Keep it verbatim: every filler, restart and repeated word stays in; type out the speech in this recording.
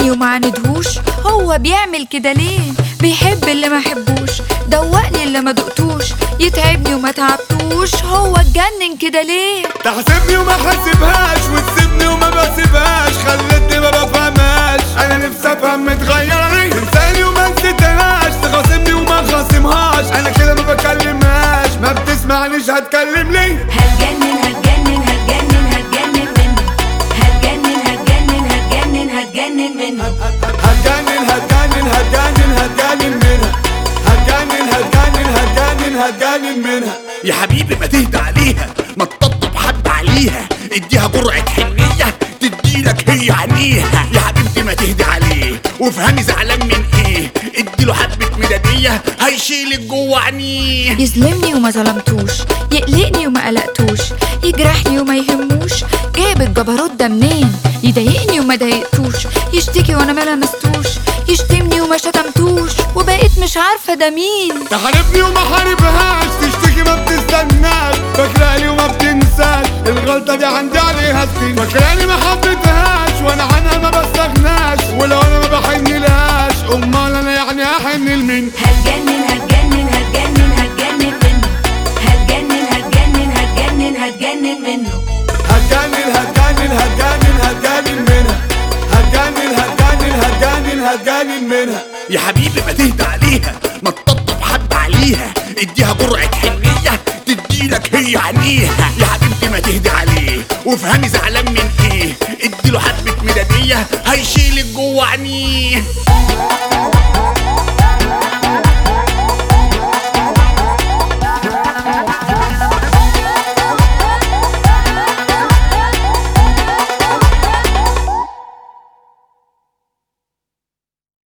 يسلمني وما عندهوش. هو بيعمل كده ليه؟ بيحب اللي ما حبوش، دوقني اللي ما دقتوش، يتعبني وما تعبتوش. هو اتجنن كده ليه؟ تحسبني وما حاسبهاش، وتسيبني وما بسيبهاش، خلتني ما بفهمهاش. انا نفسي افهم متغيره ليه، تنساني وما نسيتهاش، تخاصمني وما خاصمهاش. انا كده ما بكلمهاش، ما بتسمعنيش هتكلم ليه؟ هتجنن هتجنن هتجنن هتجنن منه، هتجنن هتجنن هتجنن هتجنن منه، هتجنن هتجنن هتجنن هتجنن منها، هتجنن هتجنن هتجنن هتجنن منها. يا حبيبي ما تهدى عليها، ما تطبطب حد عليها، اديها جرعة حنية تديلك هي عينيها. يا حبيبتي ما تهدى عليه وافهمي زعلان من ايه، اديله حبة ميلادية هيشيلك جوه عينيه. يظلمني وما ظلمتوش، يقلقني وما قلقتوش، يجرحني وما يهموش. جايب الجبروت ده منين؟ يضايقني وما ضايقتوش، يشتكي وانا ما لمستوش، يشتمني وما شتمتوش، وبقيت مش عارفة ده مين. تحاربني وما حاربهاش، تشتكي ما بتستناش، فاكراني وما بتنساش، الغلطة دي عندي عليها سنين. فاكراني ما حبيتهاش وانا عنها ما بستغناش، ولو انا ما بحنلهاش امال انا يعني هحن لمين؟ هتجنن هتجنن هتجنن هتجنن منه، هتجنن هتجنن هتجنن هتجنن منه، هتجنن هتجنن هتجنن هتجنن منها، هتجنن هتجنن هتجنن هتجنن منها. يا حبيبي ما تهدى عليها، ما تطبطب حد عليها، اديها جرعة حنية تديلك هي عينيها. يا حبيبتي ما تهدى عليه وافهمي زعلان من ايه، اديله حبة ميلادية هيشيلك جوه عينيه.